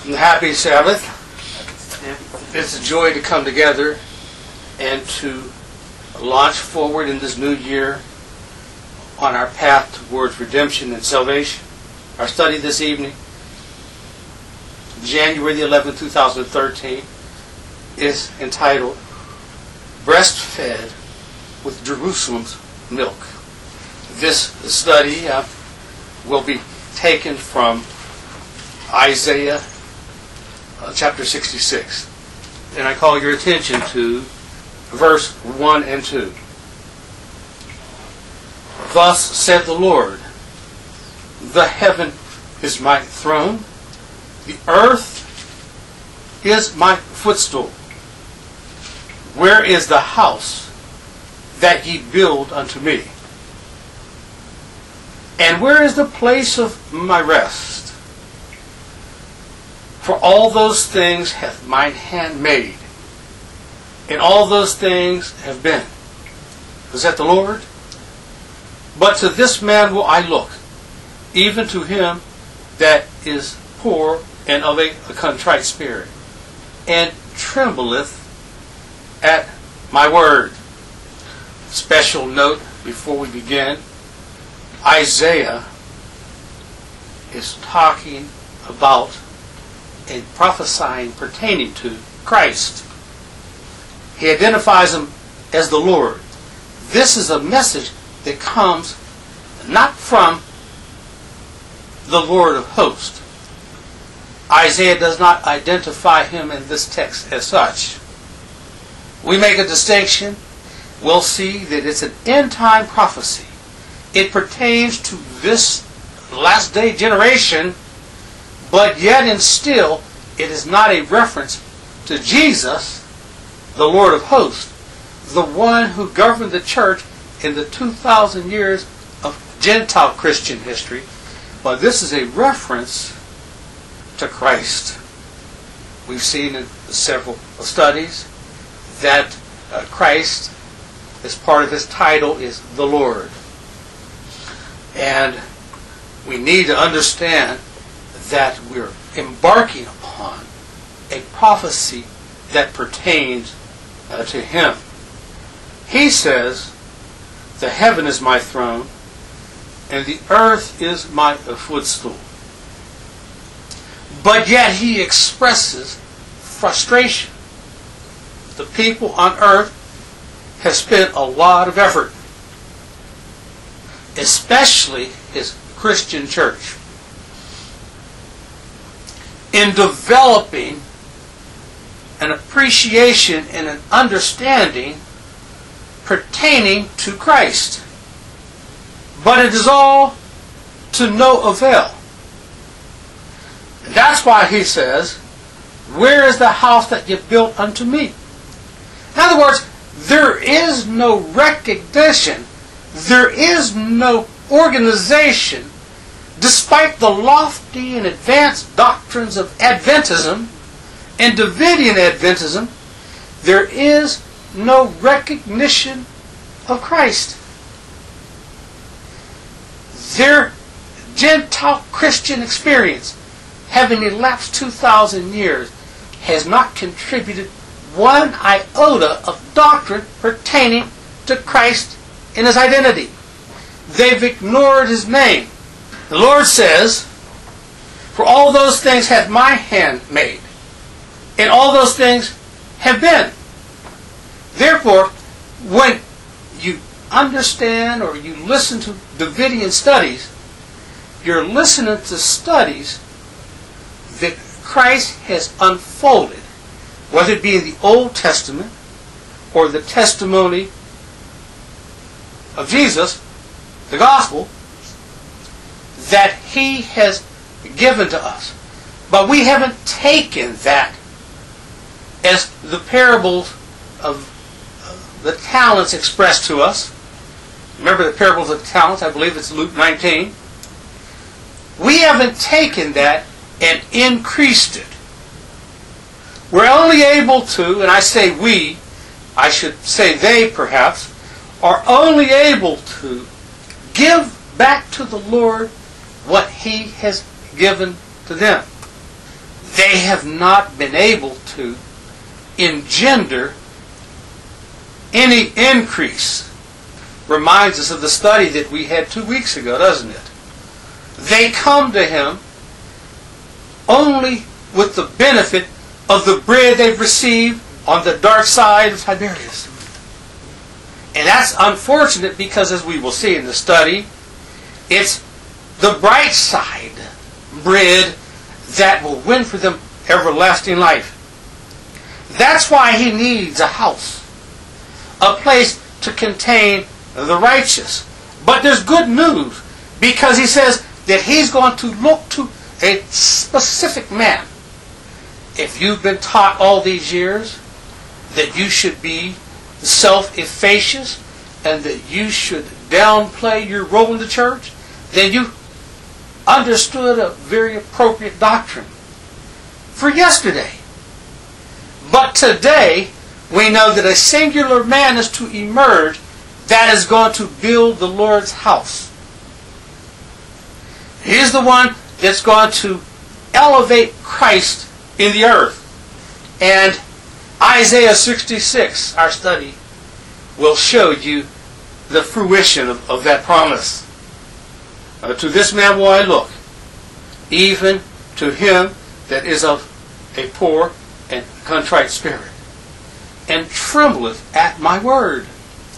Happy Sabbath. It's a joy to come together and to launch forward in this new year on our path towards redemption and salvation. Our study this evening, January the 11th, 2013, is entitled Breastfed with Jerusalem's Milk. This study will be taken from Isaiah chapter 66. And I call your attention to verse 1 and 2. Thus said the Lord, the heaven is my throne, the earth is my footstool. Where is the house that ye build unto me? And where is the place of my rest? For all those things hath mine hand made, and all those things have been. Is that the Lord? But to this man will I look, even to him that is poor and of a contrite spirit, and trembleth at my word. Special note before we begin, Isaiah is talking about and prophesying pertaining to Christ. He identifies him as the Lord. This is a message that comes not from the Lord of hosts. Isaiah does not identify him in this text as such. We make a distinction. We'll see that it's an end-time prophecy. It pertains to this last day generation, but yet and still it is not a reference to Jesus, the Lord of hosts, the one who governed the church in the 2,000 years of Gentile Christian history, but this is a reference to Christ. We've seen in several studies that Christ, as part of his title, is the Lord. And we need to understand that we're embarking upon a prophecy that pertains to him. He says, the heaven is my throne, and the earth is my footstool. But yet he expresses frustration. The people on earth have spent a lot of effort, especially his Christian church, in developing an appreciation and an understanding pertaining to Christ. But it is all to no avail. And that's why he says, where is the house that you built unto me? In other words, there is no recognition, there is no organization, despite the lofty and advanced doctrines of Adventism and Davidian Adventism, there is no recognition of Christ. Their Gentile Christian experience, having elapsed 2,000 years, has not contributed one iota of doctrine pertaining to Christ in his identity. They've ignored his name. The Lord says, for all those things hath my hand made, and all those things have been. Therefore, when you understand or you listen to Davidian studies, you're listening to studies that Christ has unfolded, whether it be in the Old Testament or the testimony of Jesus, the gospel, that he has given to us. But we haven't taken that as the parables of the talents expressed to us. Remember the parables of the talents? I believe it's Luke 19. We haven't taken that and increased it. We're only able to, and I say we, I should say they perhaps, are only able to give back to the Lord what he has given to them. They have not been able to engender any increase. Reminds us of the study that we had 2 weeks ago, doesn't it? They come to him only with the benefit of the bread they've received on the dark side of Tiberias. And that's unfortunate because, as we will see in the study, it's the bright side bread that will win for them everlasting life. That's why he needs a house, a place to contain the righteous. But there's good news, because he says that he's going to look to a specific man. If you've been taught all these years that you should be self-effacious and that you should downplay your role in the church, then you understood a very appropriate doctrine for yesterday. But today, we know that a singular man is to emerge that is going to build the Lord's house. He's the one that's going to elevate Christ in the earth. And Isaiah 66, our study, will show you the fruition of that promise. To this man will I look, even to him that is of a poor and contrite spirit, and trembleth at my word.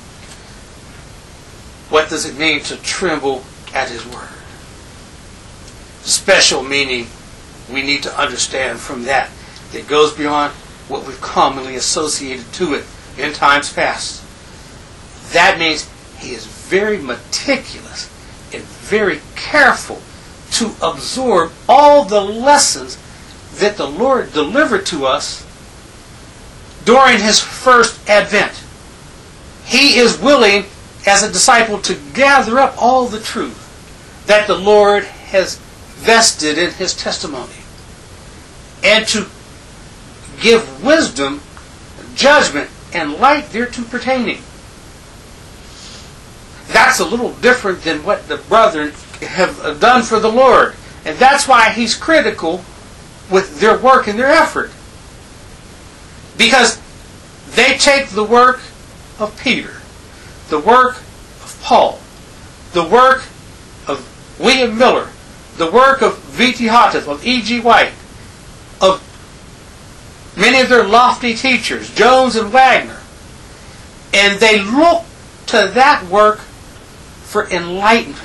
What does it mean to tremble at his word? Special meaning we need to understand from that goes beyond what we've commonly associated to it in times past. That means he is very meticulous and very careful to absorb all the lessons that the Lord delivered to us during his first advent. He is willing, as a disciple, to gather up all the truth that the Lord has vested in his testimony, and to give wisdom, judgment, and light thereto pertaining. That's a little different than what the brethren have done for the Lord. And that's why he's critical with their work and their effort. Because they take the work of Peter, the work of Paul, the work of William Miller, the work of V.T. Houghton, of E.G. White, of many of their lofty teachers, Jones and Wagner, and they look to that work for enlightenment,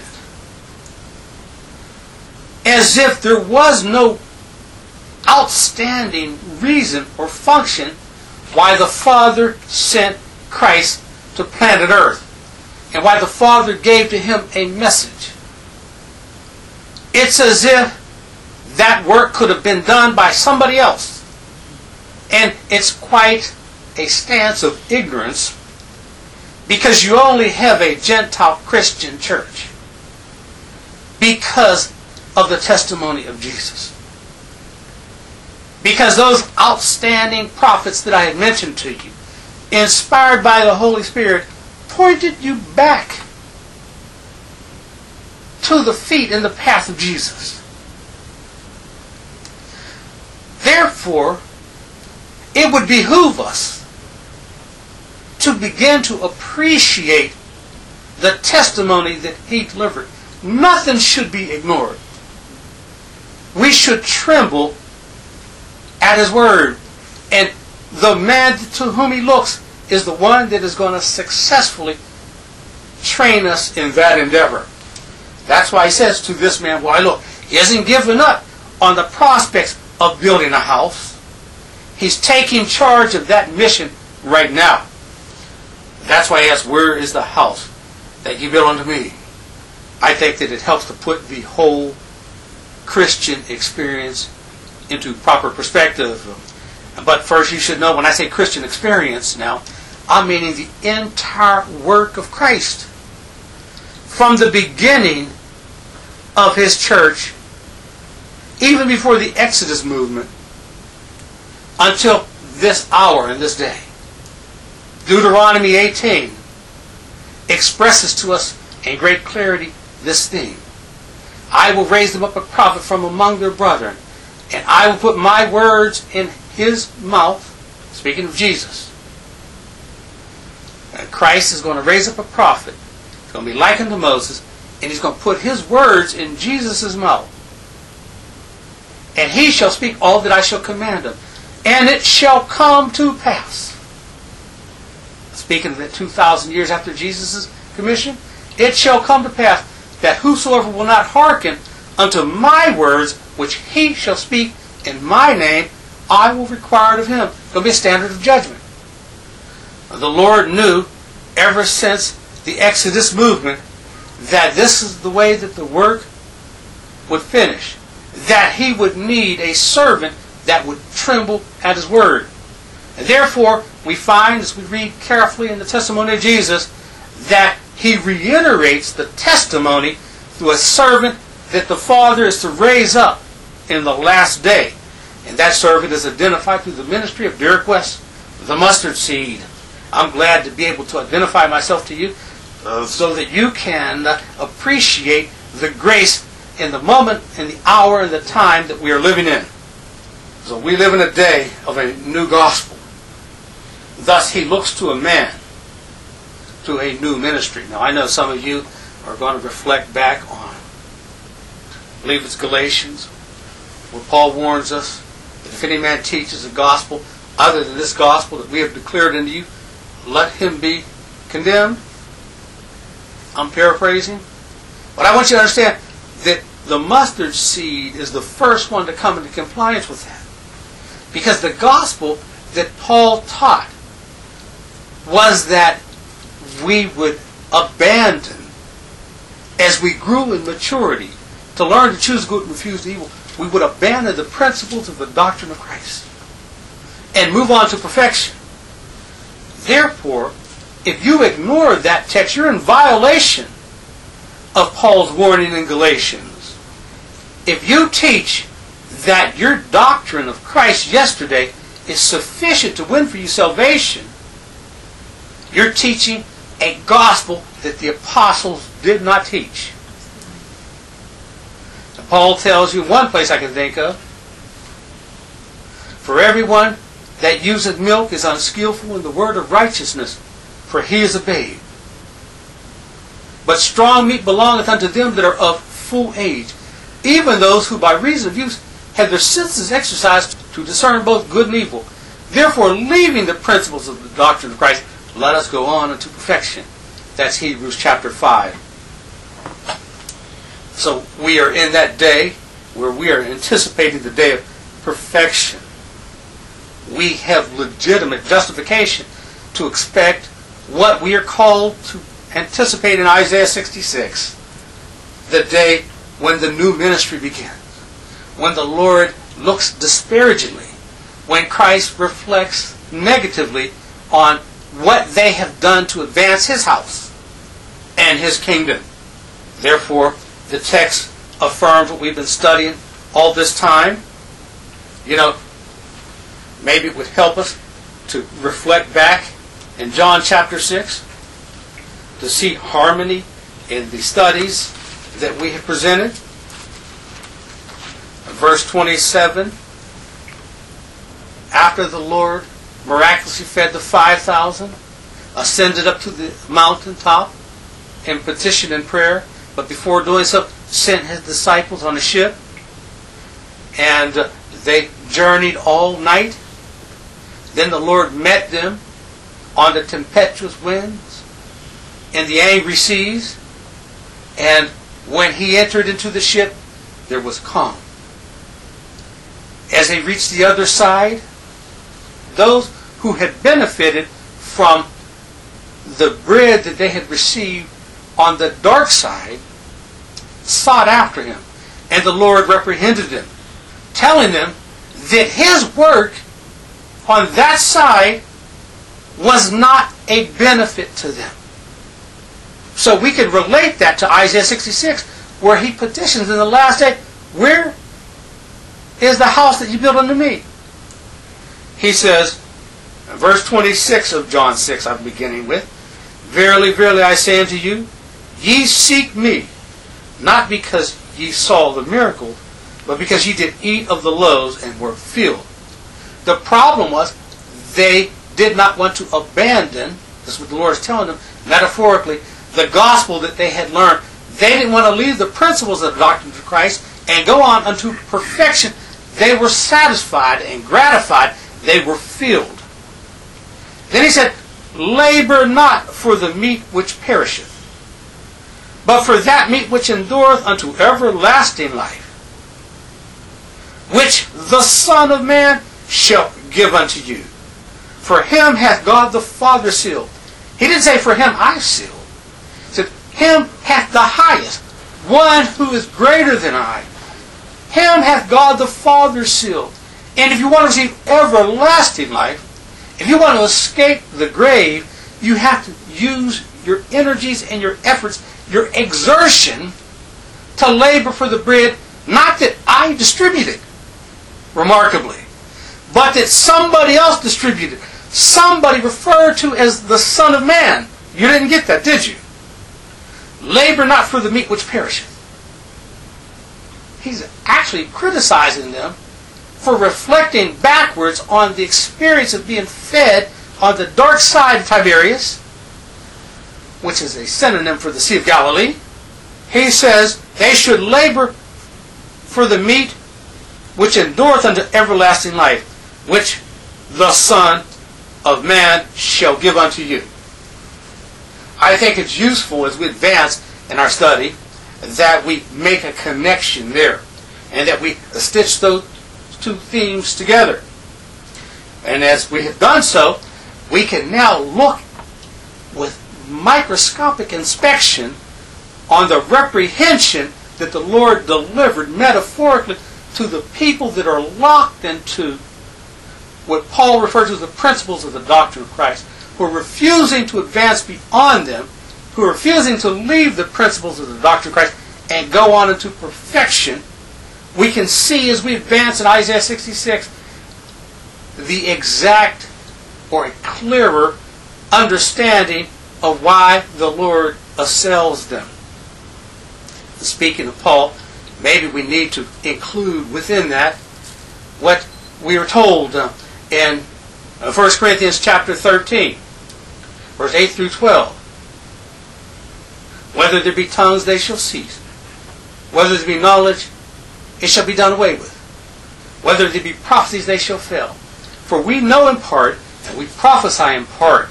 as if there was no outstanding reason or function why the Father sent Christ to planet Earth, and why the Father gave to him a message. It's as if that work could have been done by somebody else. And it's quite a stance of ignorance, because you only have a Gentile Christian church because of the testimony of Jesus. Because those outstanding prophets that I had mentioned to you, inspired by the Holy Spirit, pointed you back to the feet and the path of Jesus. Therefore, it would behoove us to begin to appreciate the testimony that he delivered. Nothing should be ignored. We should tremble at his word. And the man to whom he looks is the one that is going to successfully train us in that endeavor. That's why he says, to this man will I look. He hasn't given up on the prospects of building a house. He's taking charge of that mission right now. That's why he asks, where is the house that you built unto me? I think that it helps to put the whole Christian experience into proper perspective. But first you should know, when I say Christian experience now, I'm meaning the entire work of Christ. From the beginning of his church, even before the Exodus movement, until this hour and this day. Deuteronomy 18 expresses to us in great clarity this theme. I will raise them up a prophet from among their brethren, and I will put my words in his mouth, speaking of Jesus. And Christ is going to raise up a prophet. He's going to be likened to Moses, and he's going to put his words in Jesus' mouth. And he shall speak all that I shall command him. And it shall come to pass. Speaking of it 2,000 years after Jesus' commission, it shall come to pass that whosoever will not hearken unto my words, which he shall speak in my name, I will require it of him. It will be a standard of judgment. The Lord knew ever since the Exodus movement that this is the way that the work would finish. That he would need a servant that would tremble at his word. And therefore, we find, as we read carefully in the testimony of Jesus, that he reiterates the testimony through a servant that the Father is to raise up in the last day. And that servant is identified through the ministry of Derek West, the mustard seed. I'm glad to be able to identify myself to you so that you can appreciate the grace in the moment, in the hour, and the time that we are living in. So we live in a day of a new gospel. Thus he looks to a man, to a new ministry. Now I know some of you are going to reflect back on, I believe it's Galatians, where Paul warns us that if any man teaches a gospel other than this gospel that we have declared unto you, let him be condemned. I'm paraphrasing. But I want you to understand that the mustard seed is the first one to come into compliance with that. Because the gospel that Paul taught was that we would abandon, as we grew in maturity, to learn to choose good and refuse evil, we would abandon the principles of the doctrine of Christ and move on to perfection. Therefore, if you ignore that text, you're in violation of Paul's warning in Galatians. If you teach that your doctrine of Christ yesterday is sufficient to win for you salvation, you're teaching a gospel that the apostles did not teach. And Paul tells you, one place I can think of, for everyone that useth milk is unskillful in the word of righteousness, for he is a babe. But strong meat belongeth unto them that are of full age, even those who by reason of use have their senses exercised to discern both good and evil. Therefore, leaving the principles of the doctrine of Christ, let us go on unto perfection. That's Hebrews chapter 5. So we are in that day where we are anticipating the day of perfection. We have legitimate justification to expect what we are called to anticipate in Isaiah 66. The day when the new ministry begins. When the Lord looks disparagingly. When Christ reflects negatively on what they have done to advance his house and his kingdom. Therefore, the text affirms what we've been studying all this time. You know, maybe it would help us to reflect back in John chapter 6 to see harmony in the studies that we have presented. Verse 27, after the Lord miraculously fed the 5,000, ascended up to the mountaintop in petition and prayer, but before doing so, sent his disciples on a ship, and they journeyed all night. Then the Lord met them on the tempestuous winds and the angry seas, and when he entered into the ship, there was calm. As they reached the other side, those who had benefited from the bread that they had received on the dark side sought after him. And the Lord reprehended them, telling them that his work on that side was not a benefit to them. So we can relate that to Isaiah 66, where he petitions in the last day, where is the house that you built unto me? He says, verse 26 of John 6, I'm beginning with, Verily, verily, I say unto you, ye seek me, not because ye saw the miracle, but because ye did eat of the loaves and were filled. The problem was they did not want to abandon, this is what the Lord is telling them, metaphorically, the gospel that they had learned. They didn't want to leave the principles of the doctrine of Christ and go on unto perfection. They were satisfied and gratified. They were filled. Then he said, labor not for the meat which perisheth, but for that meat which endureth unto everlasting life, which the Son of Man shall give unto you. For him hath God the Father sealed. He didn't say, for him I sealed. He said, him hath the highest, one who is greater than I. Him hath God the Father sealed. And if you want to receive everlasting life, if you want to escape the grave, you have to use your energies and your efforts, your exertion, to labor for the bread, not that I distributed, remarkably, but that somebody else distributed. Somebody referred to as the Son of Man. You didn't get that, did you? Labor not for the meat which perisheth. He's actually criticizing them for reflecting backwards on the experience of being fed on the dark side of Tiberias, which is a synonym for the Sea of Galilee. He says they should labor for the meat which endureth unto everlasting life, which the Son of Man shall give unto you. I think it's useful as we advance in our study that we make a connection there and that we stitch those two themes together. And as we have done so, we can now look with microscopic inspection on the reprehension that the Lord delivered metaphorically to the people that are locked into what Paul referred to as the principles of the doctrine of Christ, who are refusing to advance beyond them, who are refusing to leave the principles of the doctrine of Christ and go on into perfection. We can see as we advance in Isaiah 66 the exact or a clearer understanding of why the Lord assails them. Speaking of Paul, maybe we need to include within that what we are told in 1 Corinthians chapter 13, verse 8 through 12. Whether there be tongues, they shall cease. Whether there be knowledge, it shall be done away with. Whether there be prophecies, they shall fail. For we know in part, and we prophesy in part.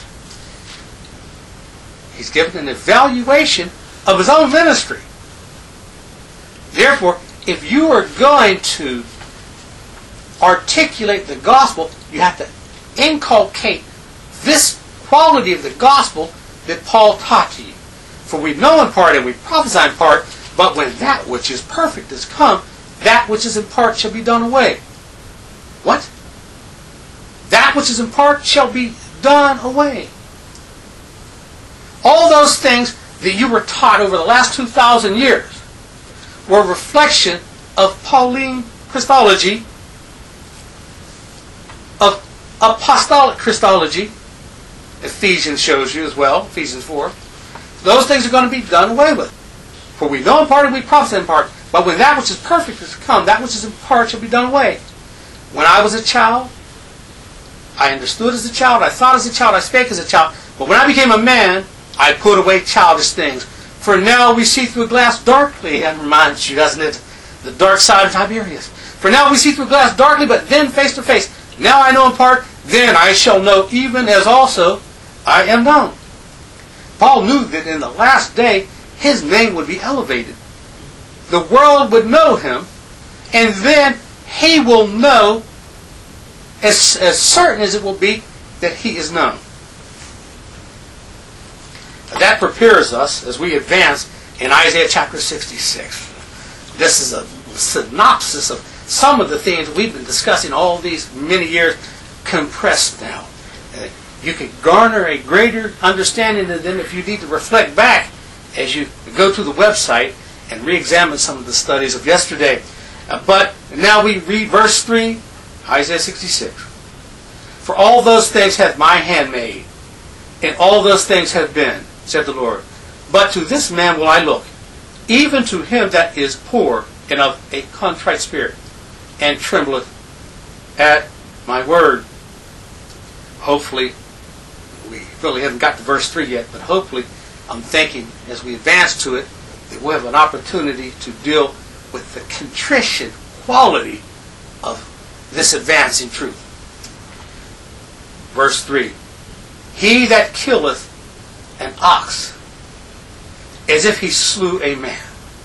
He's given an evaluation of his own ministry. Therefore, if you are going to articulate the gospel, you have to inculcate this quality of the gospel that Paul taught to you. For we know in part and we prophesy in part, but when that which is perfect is come, that which is in part shall be done away. What? That which is in part shall be done away. All those things that you were taught over the last 2,000 years were a reflection of Pauline Christology, of apostolic Christology. Ephesians shows you as well, Ephesians 4. Those things are going to be done away with. For we know in part and we prophesy in part, but when that which is perfect is come, that which is in part shall be done away. When I was a child, I understood as a child, I thought as a child, I spake as a child, but when I became a man, I put away childish things. For now we see through a glass darkly. That reminds you, doesn't it? The dark side of Tiberias. For now we see through a glass darkly, but then face to face. Now I know in part, then I shall know even as also I am known. Paul knew that in the last day, his name would be elevated. The world would know him, and then he will know as certain as it will be that he is known. That prepares us as we advance in Isaiah chapter 66. This is a synopsis of some of the things we've been discussing all these many years, compressed now. You can garner a greater understanding of them if you need to reflect back as you go to the website and re-examine some of the studies of yesterday. But now we read verse 3, Isaiah 66. For all those things hath my hand made, and all those things have been, said the Lord. But to this man will I look, even to him that is poor and of a contrite spirit, and trembleth at my word. Hopefully, we really haven't got to verse 3 yet, but hopefully, I'm thinking as we advance to it, that we'll have an opportunity to deal with the contrition quality of this advancing truth. Verse 3. He that killeth an ox, as if he slew a man.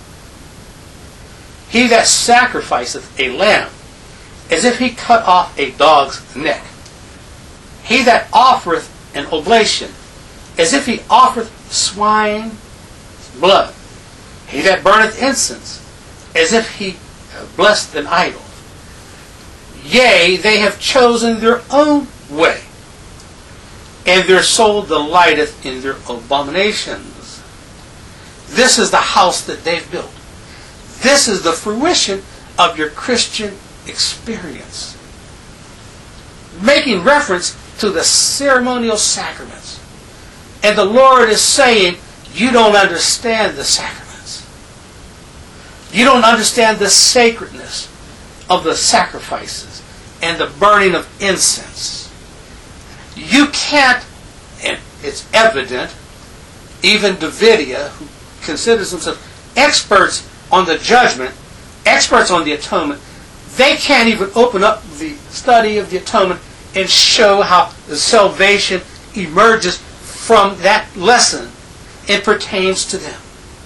He that sacrificeth a lamb, as if he cut off a dog's neck. He that offereth an oblation, as if he offereth swine's blood. He that burneth incense, as if he blessed an idol. Yea, they have chosen their own way, and their soul delighteth in their abominations. This is the house that they've built. This is the fruition of your Christian experience. Making reference to the ceremonial sacraments. And the Lord is saying, you don't understand the sacraments. You don't understand the sacredness of the sacrifices and the burning of incense. You can't, and it's evident, even Davidia, who considers themselves experts on the judgment, experts on the atonement, they can't even open up the study of the atonement and show how the salvation emerges from that lesson and pertains to them.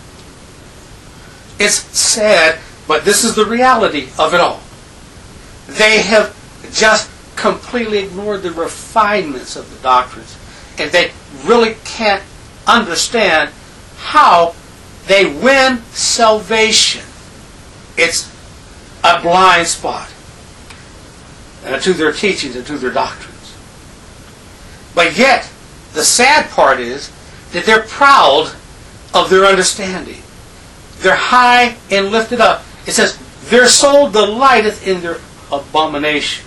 It's sad, but this is the reality of it all. They have just completely ignored the refinements of the doctrines, and they really can't understand how they win salvation. It's a blind spot to their teachings and to their doctrines. But yet, the sad part is that they're proud of their understanding. They're high and lifted up. It says, their soul delighteth in their abomination.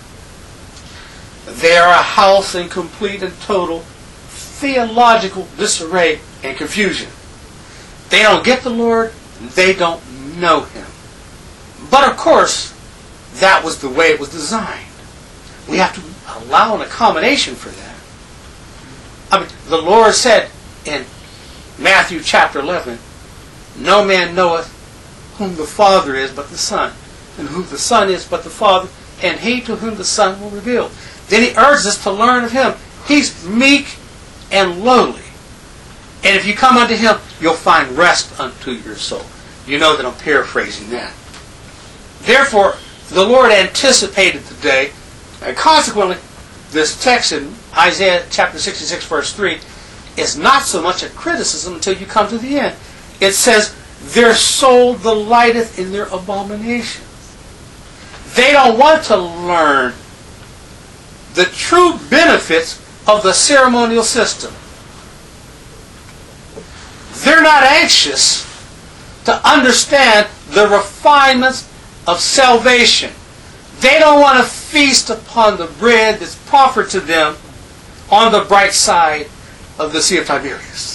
They are a house in complete and total theological disarray and confusion. They don't get the Lord. They don't know Him. But of course, that was the way it was designed. We have to allow an accommodation for that. I mean, the Lord said in Matthew chapter 11, no man knoweth whom the Father is but the Son, and who the Son is but the Father, and he to whom the Son will reveal. Then He urges us to learn of Him. He's meek and lowly. And if you come unto Him, you'll find rest unto your soul. You know that I'm paraphrasing that. Therefore, the Lord anticipated the day, and consequently, this text in Isaiah chapter 66 verse 3 is not so much a criticism until you come to the end. It says, their soul delighteth in their abominations. They don't want to learn the true benefits of the ceremonial system. They're not anxious to understand the refinements of salvation. They don't want to feast upon the bread that's proffered to them on the bright side of the Sea of Tiberias.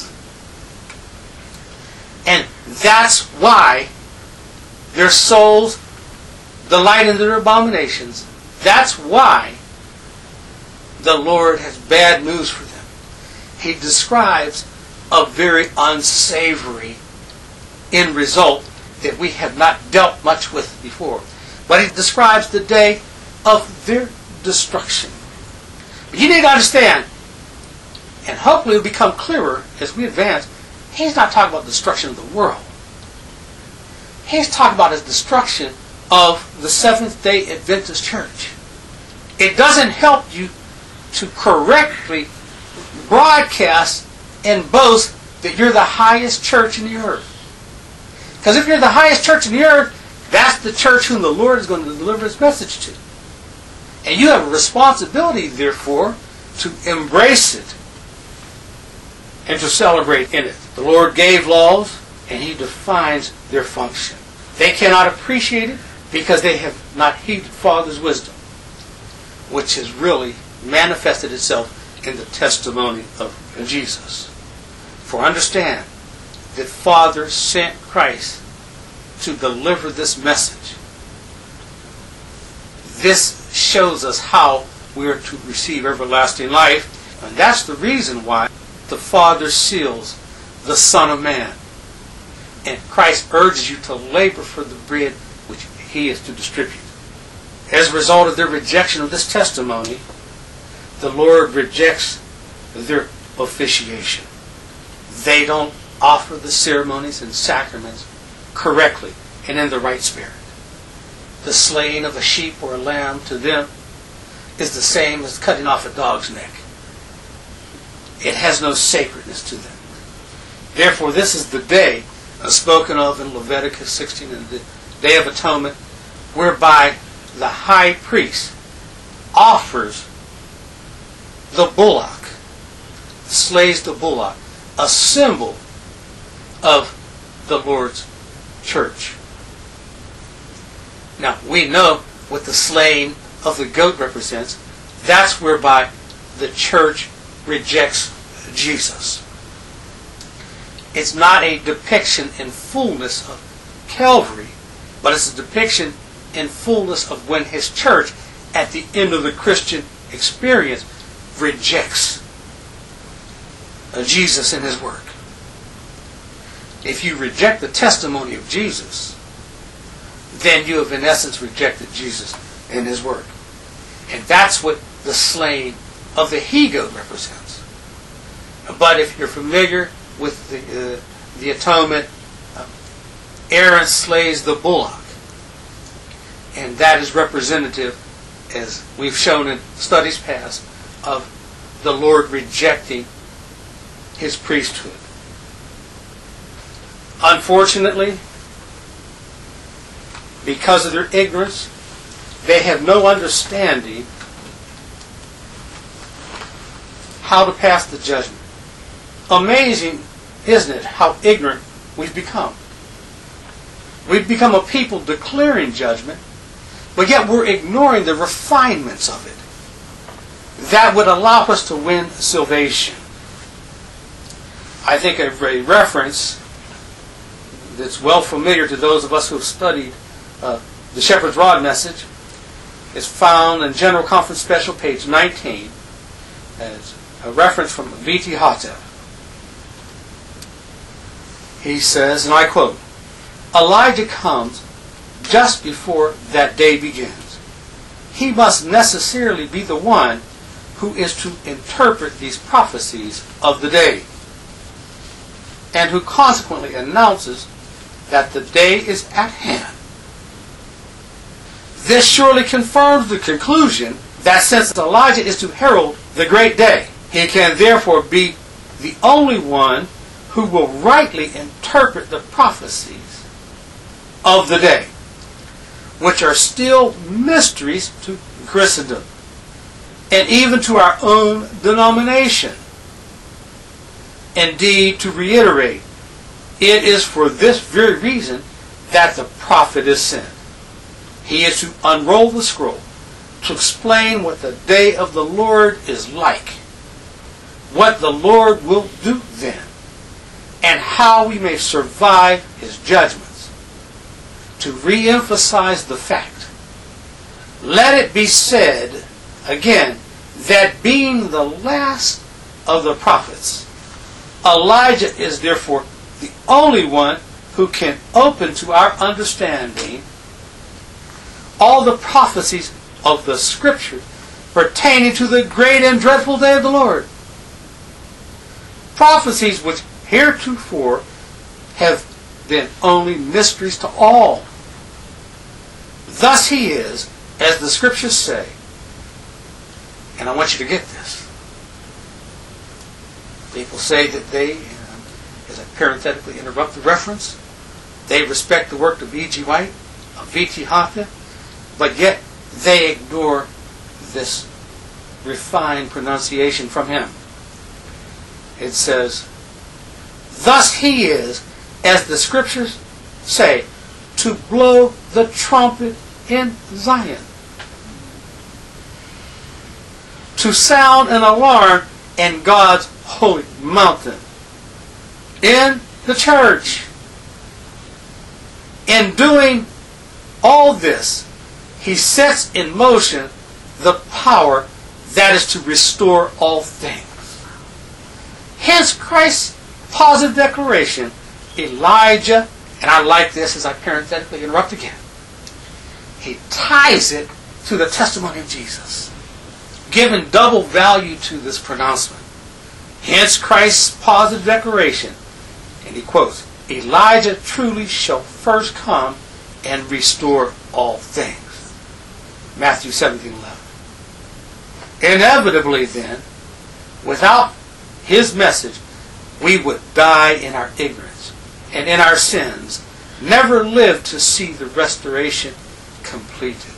And that's why their souls delight in their abominations. That's why the Lord has bad news for them. He describes a very unsavory end result that we have not dealt much with before. But He describes the day of their destruction. But you need to understand, and hopefully it will become clearer as we advance, He's not talking about the destruction of the world. He's talking about His destruction of the Seventh-day Adventist Church. It doesn't help you to correctly broadcast and boast that you're the highest church in the earth. Because if you're the highest church in the earth, that's the church whom the Lord is going to deliver His message to. And you have a responsibility, therefore, to embrace it and to celebrate in it. The Lord gave laws, and He defines their function. They cannot appreciate it because they have not heeded Father's wisdom, which has really manifested itself in the testimony of Jesus. For understand that Father sent Christ to deliver this message. This shows us how we are to receive everlasting life. And that's the reason why the Father seals the Son of Man. And Christ urges you to labor for the bread which He is to distribute. As a result of their rejection of this testimony, the Lord rejects their officiation. They don't offer the ceremonies and sacraments correctly and in the right spirit. The slaying of a sheep or a lamb to them is the same as cutting off a dog's neck. It has no sacredness to them. Therefore, this is the day spoken of in Leviticus 16, and the Day of Atonement, whereby the high priest offers the bullock, slays the bullock, a symbol of the Lord's church. Now, we know what the slaying of the goat represents. That's whereby the church rejects Jesus. It's not a depiction in fullness of Calvary, but it's a depiction in fullness of when His church, at the end of the Christian experience, rejects Jesus and His work. If you reject the testimony of Jesus, then you have in essence rejected Jesus and His work. And that's what the slaying of the he-goat represents. But if you're familiar with the atonement, Aaron slays the bullock. And that is representative, as we've shown in studies past, of the Lord rejecting His priesthood. Unfortunately, because of their ignorance, they have no understanding how to pass the judgment. Amazing, isn't it, how ignorant we've become. We've become a people declaring judgment, but yet we're ignoring the refinements of it that would allow us to win salvation. I think of a reference that's well familiar to those of us who have studied the Shepherd's Rod message. Is found in General Conference Special, page 19, as a reference from V.T. Hotep. He says, and I quote, "Elijah comes just before that day begins. He must necessarily be the one who is to interpret these prophecies of the day, and who consequently announces that the day is at hand. This surely confirms the conclusion that since Elijah is to herald the great day, he can therefore be the only one who will rightly interpret the prophecies of the day, which are still mysteries to Christendom, and even to our own denomination. Indeed, to reiterate, it is for this very reason that the prophet is sent. He is to unroll the scroll, to explain what the day of the Lord is like, what the Lord will do then, and how we may survive His judgments. To re-emphasize the fact, let it be said again that being the last of the prophets, Elijah is therefore the only one who can open to our understanding all the prophecies of the Scripture pertaining to the great and dreadful day of the Lord. Prophecies which heretofore have been only mysteries to all. Thus He is, as the Scriptures say, and I want you to get this. People say that they, as I parenthetically interrupt the reference, they respect the work of E.G. White, of V.T. Hotep, but yet they ignore this refined pronunciation from him. It says, thus He is, as the Scriptures say, to blow the trumpet in Zion, to sound an alarm in God's holy mountain, in the church. In doing all this, he sets in motion the power that is to restore all things. Hence Christ's positive declaration, Elijah, and I like this as I parenthetically interrupt again, he ties it to the testimony of Jesus, giving double value to this pronouncement. Hence Christ's positive declaration, and he quotes, Elijah truly shall first come and restore all things. Matthew 17:11. Inevitably then, without his message, we would die in our ignorance and in our sins, never live to see the restoration completed.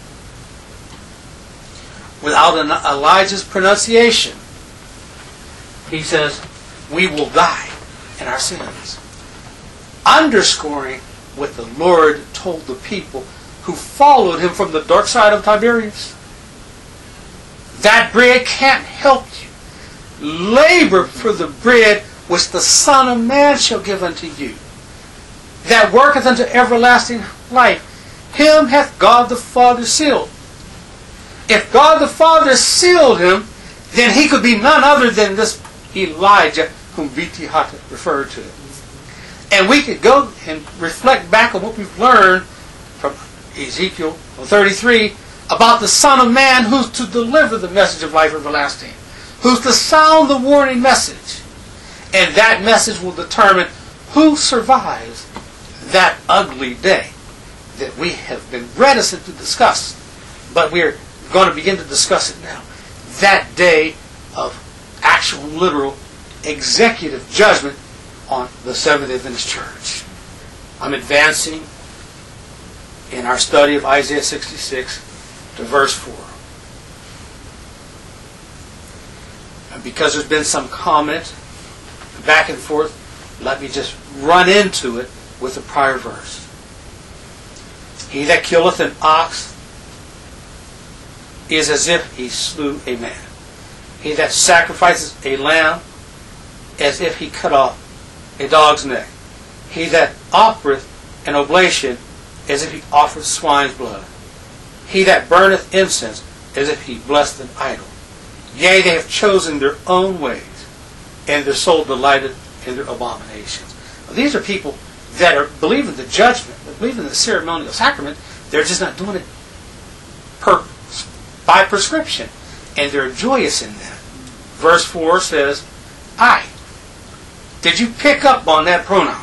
Without Elijah's pronunciation, he says, we will die in our sins. Underscoring what the Lord told the people who followed him from the dark side of Tiberias. That bread can't help you. Labor for the bread which the Son of Man shall give unto you, that worketh unto everlasting life. Him hath God the Father sealed. If God the Father sealed him, then he could be none other than this Elijah whom V.T. Hutton referred to. And we could go and reflect back on what we've learned from Ezekiel 33 about the Son of Man who's to deliver the message of life everlasting, who's to sound the warning message. And that message will determine who survives that ugly day that we have been reticent to discuss. But we're going to begin to discuss it now. That day of actual, literal, executive judgment on the Seventh-day Adventist Church. I'm advancing in our study of Isaiah 66 to verse 4. And because there's been some comment back and forth, let me just run into it with the prior verse. He that killeth an ox is as if he slew a man. He that sacrifices a lamb as if he cut off a dog's neck. He that offereth an oblation as if he offered swine's blood. He that burneth incense as if he blessed an idol. Yea, they have chosen their own ways, and their soul delighted in their abominations. Now, these are people that are believing the judgment, that believe in the ceremonial sacrament. They're just not doing it by prescription, and they're joyous in that. Verse 4 says, I. Did you pick up on that pronoun?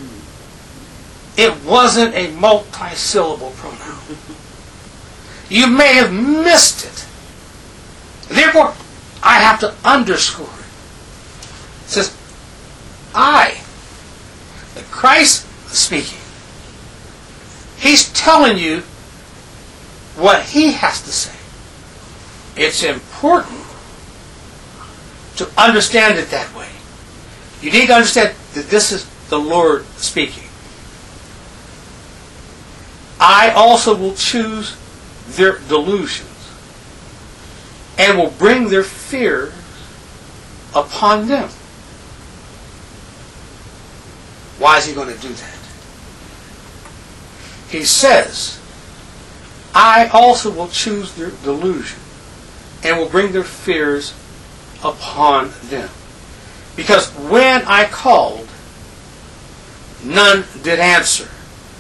It wasn't a multi-syllable pronoun. You may have missed it. Therefore, I have to underscore it. It says, I. The Christ speaking. He's telling you what he has to say. It's important to understand it that way. You need to understand that this is the Lord speaking. I also will choose their delusions and will bring their fears upon them. Why is he going to do that? He says, I also will choose their delusion and will bring their fears upon them. Because when I called, none did answer.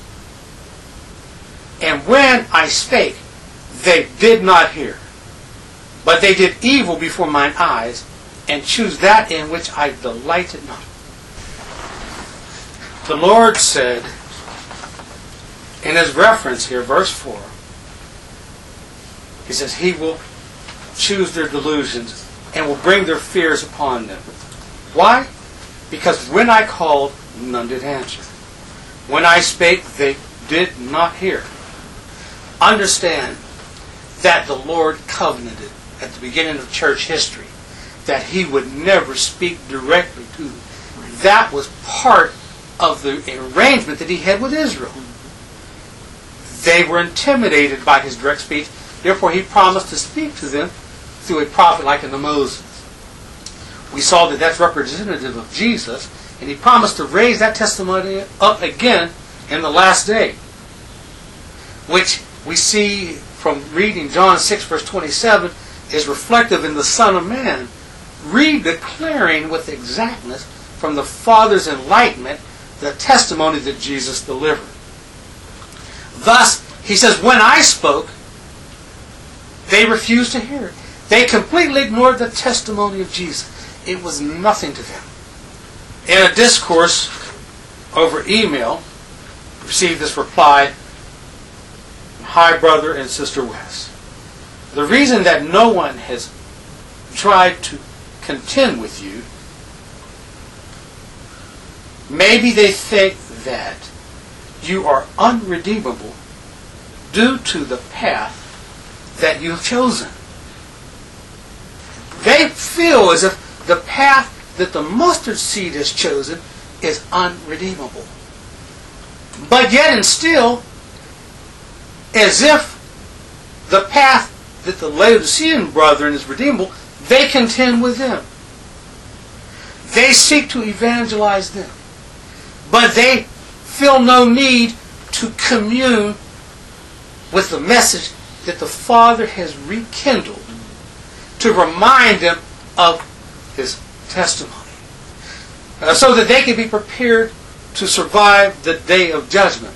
And when I spake, they did not hear. But they did evil before mine eyes, and choose that in which I delighted not. The Lord said, in his reference here, verse 4, he says, he will choose their delusions and will bring their fears upon them. Why? Because when I called, none did answer. When I spake, they did not hear. Understand that the Lord covenanted at the beginning of church history that he would never speak directly to them. That was part of the arrangement that he had with Israel. They were intimidated by his direct speech. Therefore, he promised to speak to them through a prophet like unto Moses. We saw that that's representative of Jesus, and he promised to raise that testimony up again in the last day. which we see from reading John 6 verse 27, is reflective in the Son of Man, re-declaring with exactness from the Father's enlightenment the testimony that Jesus delivered. Thus, he says, when I spoke, they refused to hear it. They completely ignored the testimony of Jesus. It was nothing to them. In a discourse over email, received this reply, "Hi, brother and sister Wes. The reason that no one has tried to contend with you, maybe they think that you are unredeemable due to the path that you've chosen. They feel as if the path that the mustard seed has chosen is unredeemable. But yet and still, as if the path that the Laodicean brethren is redeemable, they contend with them. They seek to evangelize them. But they feel no need to commune with the message that the Father has rekindled to remind them of His testimony, so that they can be prepared to survive the day of judgment.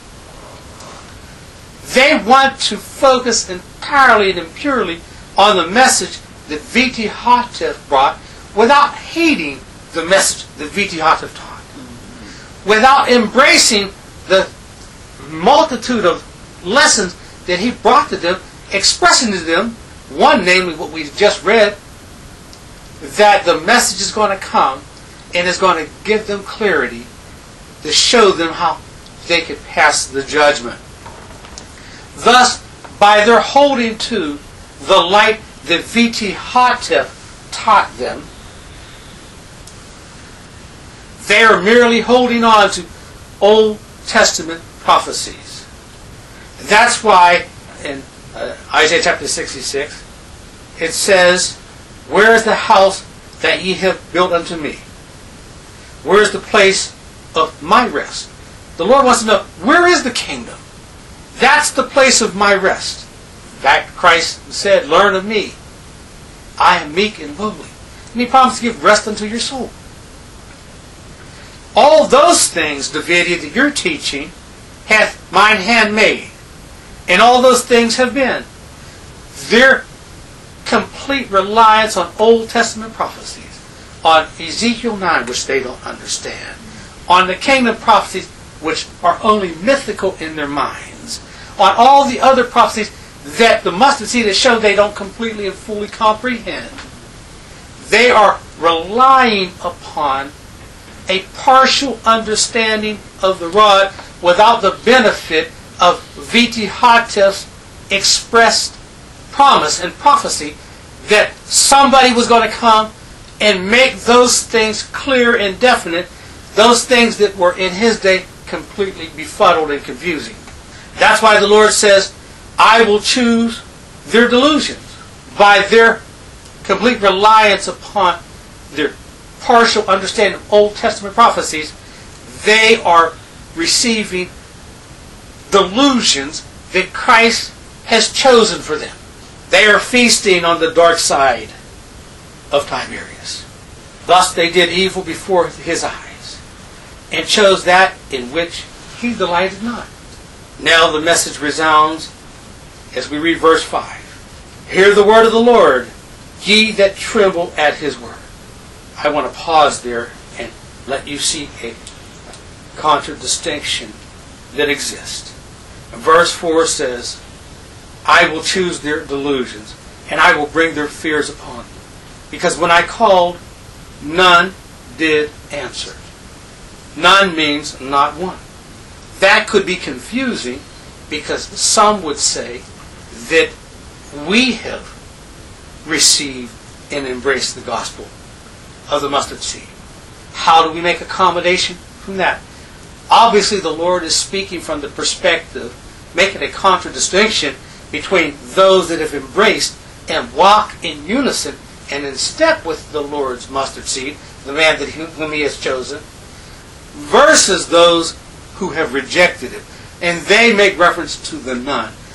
They want to focus entirely and purely on the message that V.T. Hotef brought without hating the message that V.T. Hotef taught, without embracing the multitude of lessons that he brought to them, expressing to them, one, namely what we just read, that the message is going to come and is going to give them clarity to show them how they could pass the judgment. Thus, by their holding to the light that V.T. Hotef taught them, they are merely holding on to Old Testament prophecies. That's why in Isaiah chapter 66, it says, "Where is the house that ye have built unto me? Where is the place of my rest?" The Lord wants to know, where is the kingdom? That's the place of my rest. In fact, Christ said, "Learn of me. I am meek and lowly." And He promised to give rest unto your soul. All those things, Davidia, that you're teaching, hath mine hand made. And all those things have been. Their complete reliance on Old Testament prophecies, on Ezekiel 9, which they don't understand, on the kingdom prophecies, which are only mythical in their minds, on all the other prophecies that the mustard seed has shown they don't completely and fully comprehend. They are relying upon a partial understanding of the rod without the benefit of V.T. Hotef's expressed promise and prophecy that somebody was going to come and make those things clear and definite, those things that were in his day completely befuddled and confusing. That's why the Lord says, "I will choose their delusions." By their complete reliance upon their partial understanding of Old Testament prophecies, they are receiving delusions that Christ has chosen for them. They are feasting on the dark side of Tiberius. Thus they did evil before His eyes, and chose that in which He delighted not. Now the message resounds as we read verse 5. "Hear the word of the Lord, ye that tremble at His word." I want to pause there and let you see a contradistinction that exists. Verse 4 says, "I will choose their delusions, and I will bring their fears upon them. Because when I called, none did answer." None means not one. That could be confusing because some would say that we have received and embraced the gospel of the mustard seed. How do we make accommodation from that? Obviously, the Lord is speaking from the perspective, making a contradistinction between those that have embraced and walk in unison and in step with the Lord's mustard seed, the man whom He has chosen, versus those who have rejected it. And they make reference to the none.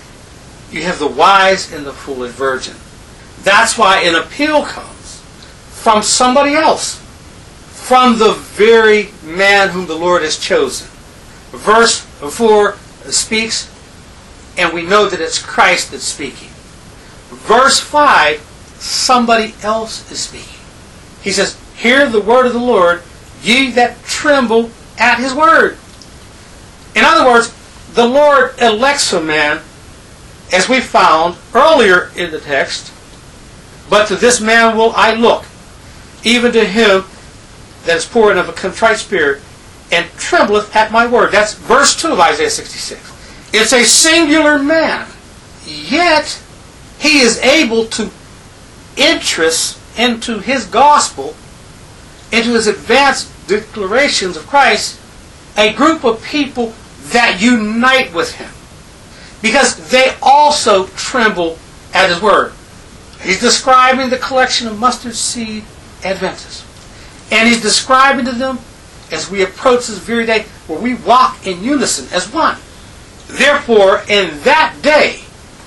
you have the wise and the foolish virgin. That's why an appeal comes from somebody else, from the very man whom the Lord has chosen. Verse 4 speaks, and we know that it's Christ that's speaking. Verse 5, somebody else is speaking. He says, hear the word of the Lord, ye that tremble at his word. In other words, the Lord elects a man, as we found earlier in the text, but to this man will I look, even to him that is poor and of a contrite spirit, and trembleth at my word. That's verse 2 of Isaiah 66. It's a singular man, yet he is able to interest into his gospel, into his advanced declarations of Christ, a group of people that unite with him, because they also tremble at his word. He's describing the collection of mustard seed Adventists, and he's describing to them as we approach this very day where we walk in unison as one. Therefore, in that day,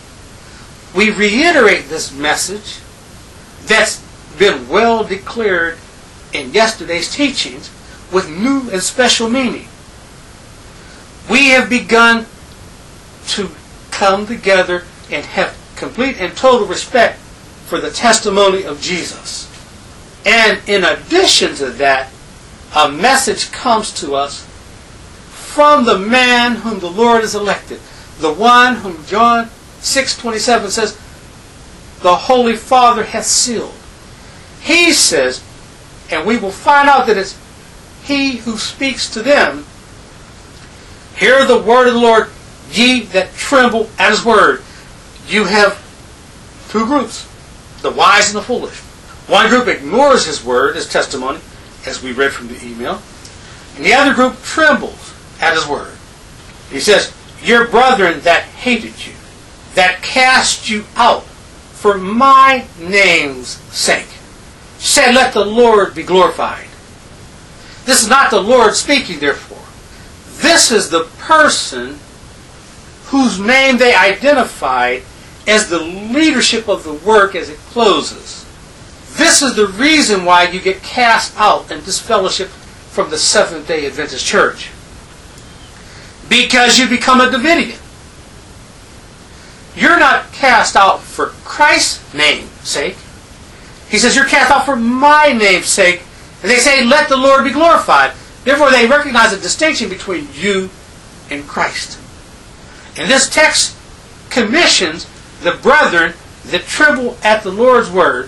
we reiterate this message that's been well declared in yesterday's teachings with new and special meaning. We have begun to come together and have complete and total respect for the testimony of Jesus. And in addition to that, a message comes to us from the man whom the Lord has elected, the one whom John 6:27 says, the Holy Father hath sealed. He says, and we will find out that it's he who speaks to them, hear the word of the Lord, ye that tremble at his word. You have two groups, the wise and the foolish. One group ignores his word, his testimony, as we read from the email, and the other group trembles at his word. He says, your brethren that hated you, that cast you out for my name's sake, said, let the Lord be glorified. This is not the Lord speaking, therefore. This is the person whose name they identified as the leadership of the work as it closes. This is the reason why you get cast out and disfellowship from the Seventh-day Adventist Church. Because you become a Davidian. You're not cast out for Christ's name's sake. He says, you're cast out for my name's sake. And they say, let the Lord be glorified. Therefore, they recognize a distinction between you and Christ. And this text commissions the brethren that tremble at the Lord's word.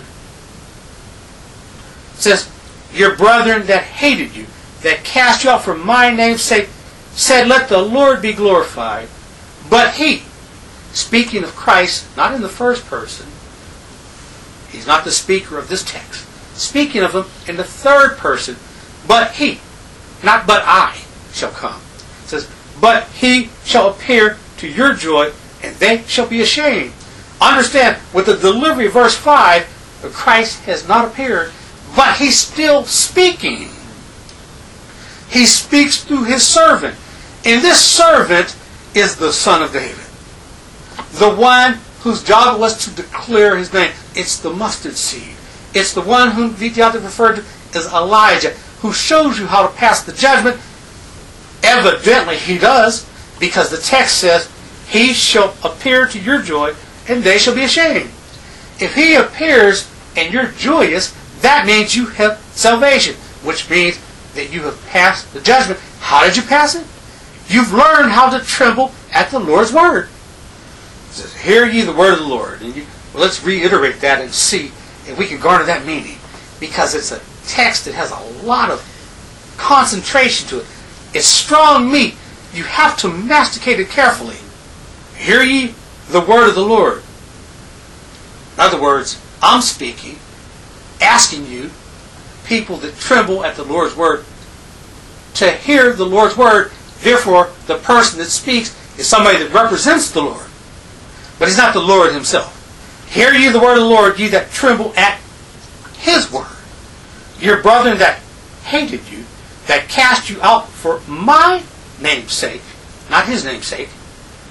It says, your brethren that hated you, that cast you out for my name's sake, said, let the Lord be glorified. But he, speaking of Christ, not in the first person, he's not the speaker of this text, speaking of him in the third person, but he, not but I, shall come. It says, but he shall appear to your joy, and they shall be ashamed. Understand, with the delivery of verse 5, Christ has not appeared, but he's still speaking. He speaks through his servant. And this servant is the Son of David. The one whose job it was to declare his name. It's the mustard seed. It's the one whom Vityatik referred to as Elijah, who shows you how to pass the judgment. Evidently he does, because the text says, he shall appear to your joy, and they shall be ashamed. If he appears and you're joyous, that means you have salvation, which means that you have passed the judgment. How did you pass it? You've learned how to tremble at the Lord's word. It says, hear ye the word of the Lord. And let's reiterate that and see if we can garner that meaning. Because it's a text that has a lot of concentration to it. It's strong meat. You have to masticate it carefully. Hear ye the word of the Lord. In other words, I'm speaking, asking you, people that tremble at the Lord's word, to hear the Lord's word. Therefore, the person that speaks is somebody that represents the Lord. But he's not the Lord himself. Hear ye the word of the Lord, ye that tremble at his word. Your brethren that hated you, that cast you out for my name's sake, not his name's sake,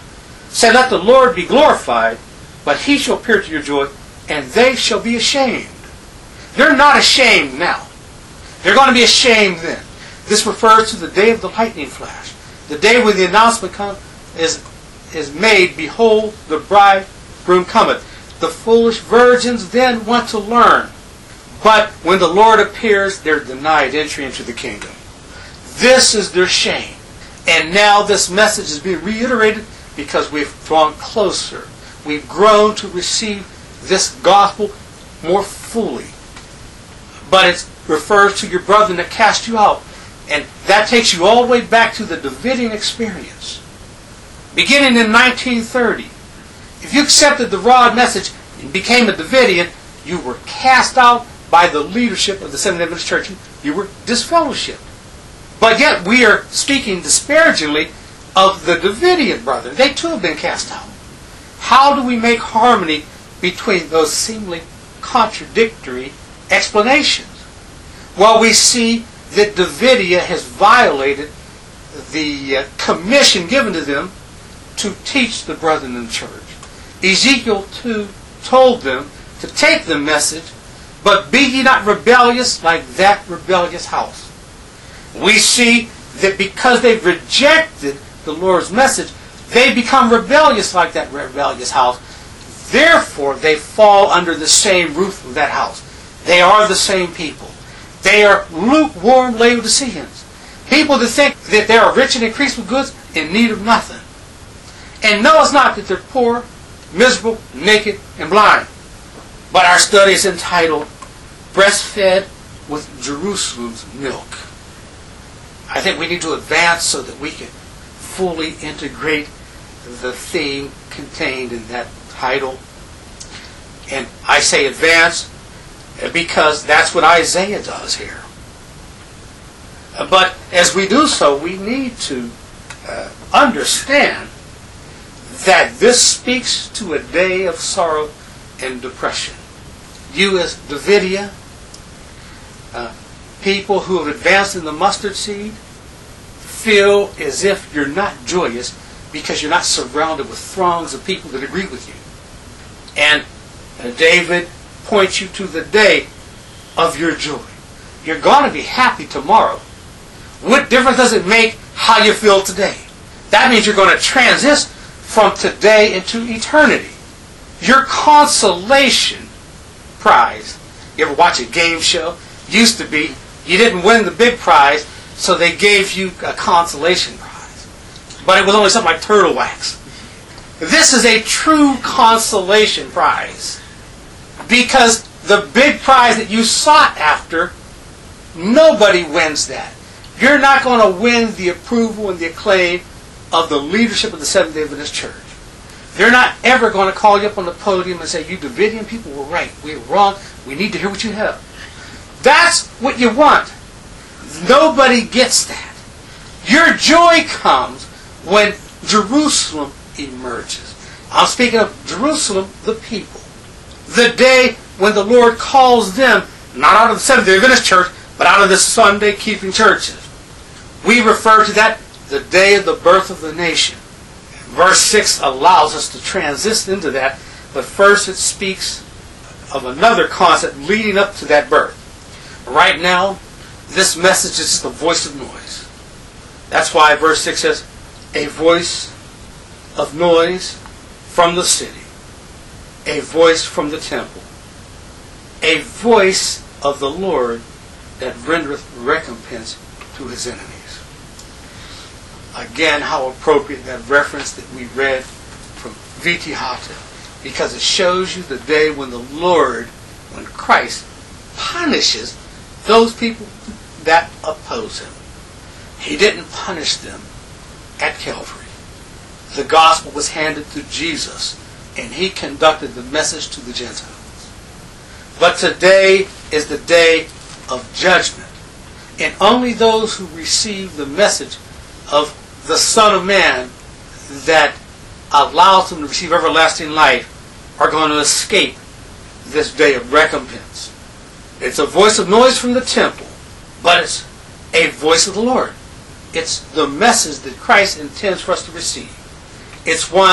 Say, let the Lord be glorified, but he shall appear to your joy, and they shall be ashamed. They're not ashamed now. They're going to be ashamed then. This refers to the day of the lightning flash. The day when the announcement is made, behold, the bridegroom cometh. The foolish virgins then want to learn. But when the Lord appears, they're denied entry into the kingdom. This is their shame. And now this message is being reiterated because we've drawn closer. We've grown to receive this gospel more fully. But it refers to your brethren that cast you out. And that takes you all the way back to the Davidian experience. Beginning in 1930, if you accepted the rod message and became a Davidian, you were cast out by the leadership of the Seventh-day Adventist Church. You were disfellowshipped. But yet we are speaking disparagingly of the Davidian brethren. They too have been cast out. How do we make harmony between those seemingly contradictory explanations? Well, we see that Davidia has violated the commission given to them to teach the brethren in the church. Ezekiel 2 told them to take the message, but be ye not rebellious like that rebellious house. We see that because they've rejected the Lord's message, they become rebellious like that rebellious house. Therefore, they fall under the same roof of that house. They are the same people. They are lukewarm Laodiceans. People that think that they are rich and increased with goods, in need of nothing. And know it's not that they're poor, miserable, naked, and blind. But our study is entitled, Breastfed with Jerusalem's Milk. I think we need to advance so that we can fully integrate the theme contained in that title. And I say advance because that's what Isaiah does here. But as we do so, we need to understand that this speaks to a day of sorrow and depression. You as Davidia, people who have advanced in the mustard seed, feel as if you're not joyous because you're not surrounded with throngs of people that agree with you. And David points you to the day of your joy. You're going to be happy tomorrow. What difference does it make how you feel today? That means you're going to transit from today into eternity. Your consolation prize. You ever watch a game show? Used to be, you didn't win the big prize, so they gave you a consolation prize. But it was only something like turtle wax. This is a true consolation prize. Because the big prize that you sought after, nobody wins that. You're not going to win the approval and the acclaim of the leadership of the Seventh-day Adventist Church. They're not ever going to call you up on the podium and say, you Davidian people were right, we were wrong, we need to hear what you have. That's what you want. Nobody gets that. Your joy comes when Jerusalem emerges. I'm speaking of Jerusalem, the people. The day when the Lord calls them, not out of the Seventh-day Adventist Church, but out of the Sunday-keeping churches. We refer to that the day of the birth of the nation. Verse 6 allows us to transition into that, but first it speaks of another concept leading up to that birth. Right now, this message is the voice of noise. That's why verse 6 says, a voice of noise from the city, a voice from the temple, a voice of the Lord that rendereth recompense to his enemies. Again, how appropriate that reference that we read from V.T. Houghton, because it shows you the day when the Lord, when Christ, punishes those people that oppose him. He didn't punish them at Calvary. The gospel was handed to Jesus, and he conducted the message to the Gentiles. But today is the day of judgment, and only those who receive the message of the Son of Man that allows them to receive everlasting life are going to escape this day of recompense. It's a voice of noise from the temple, but it's a voice of the Lord. It's the message that Christ intends for us to receive. It's one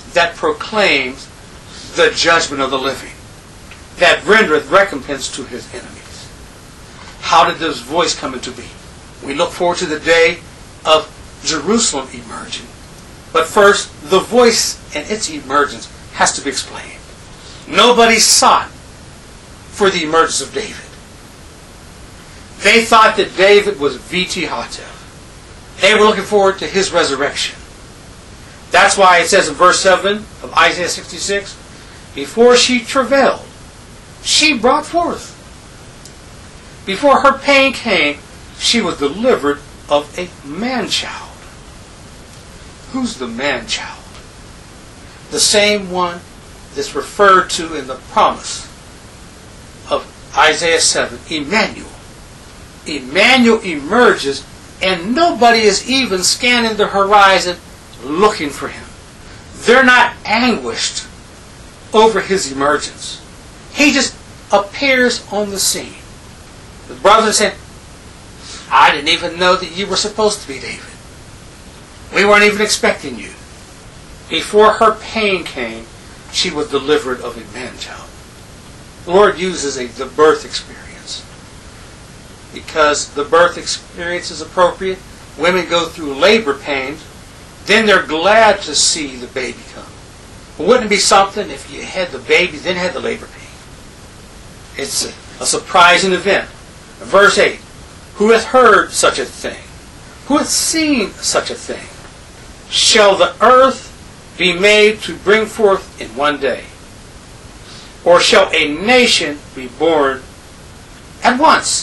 that proclaims the judgment of the living, that rendereth recompense to his enemies. How did this voice come into being? We look forward to the day of Jerusalem emerging. But first, the voice and its emergence has to be explained. Nobody sought for the emergence of David. They thought that David was VT Hatev. They were looking forward to his resurrection. That's why it says in verse 7 of Isaiah 66, before she travailed, she brought forth. Before her pain came, she was delivered of a man-child. Who's the man-child? The same one that's referred to in the promise of Isaiah 7, Emmanuel. Emmanuel emerges, and nobody is even scanning the horizon looking for him. They're not anguished over his emergence. He just appears on the scene. The brother said, I didn't even know that you were supposed to be David. We weren't even expecting you. Before her pain came, she was delivered of a man-child. The Lord uses the birth experience. Because the birth experience is appropriate, women go through labor pains, then they're glad to see the baby come. But wouldn't it be something if you had the baby, then had the labor pain? It's a surprising event. Verse 8, who hath heard such a thing? Who hath seen such a thing? Shall the earth be made to bring forth in one day? Or shall a nation be born at once?